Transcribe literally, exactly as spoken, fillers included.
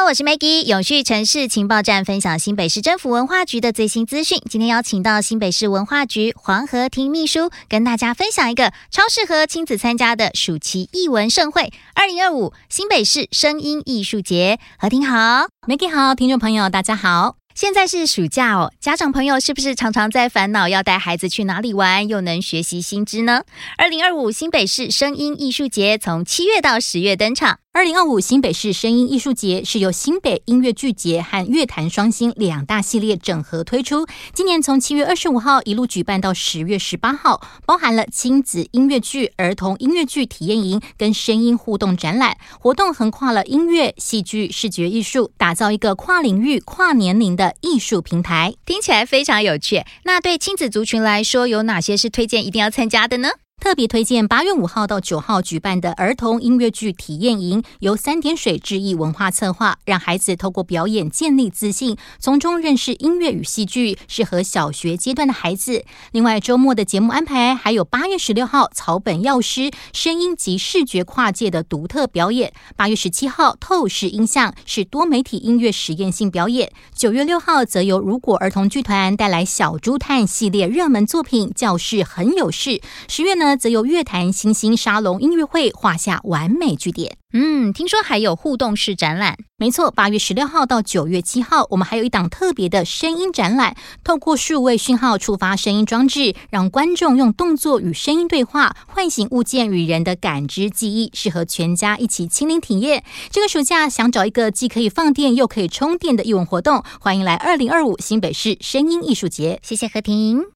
我是 Maggie， 永续城市情报站分享新北市政府文化局的最新资讯。今天邀请到新北市文化局黄和婷秘书，跟大家分享一个超适合亲子参加的暑期艺文盛会二零二五新北市声音艺术节。和婷好。 Maggie 好，听众朋友大家好。 现在是暑假哦，家长朋友是不是常常在烦恼要带孩子去哪里玩，又能学习新知呢？二零二五新北市声音艺术节从七月到十月登场。 二零二五新北市声音艺术节是由新北音乐剧节和乐坛双星两大系列整合推出，今年从七月二十五号一路举办到十月十八号，包含了亲子音乐剧、儿童音乐剧体验营跟声音互动展览，活动横跨了音乐、戏剧、视觉艺术，打造一个跨领域、跨年龄的艺术平台。 听起来非常有趣。那对亲子族群来说，有哪些是推荐一定要参加的呢？ 特别推荐八月五号到九号举办的儿童音乐剧体验营，由三点水志毅文化策划，让孩子透过表演建立自信，从中认识音乐与戏剧，适合小学阶段的孩子。另外，周末的节目安排还有八月十六号草本药师声音及视觉跨界的独特表演，八月十七号透视音像是多媒体音乐实验性表演，九月六号则由如果儿童剧团带来小猪探系列热门作品教室很有事，十月呢则由乐坛新兴沙龙音乐会画下完美句点。 嗯，听说还有互动式展览。 没错，八月十六号到九月七号，我们还有一档特别的声音展览，透过数位讯号触发声音装置，让观众用动作与声音对话，唤醒物件与人的感知记忆，适合全家一起亲临体验。这个暑假想找一个既可以放电又可以充电的艺文活动，欢迎来二零二五新北市声音艺术节。 谢谢和婷。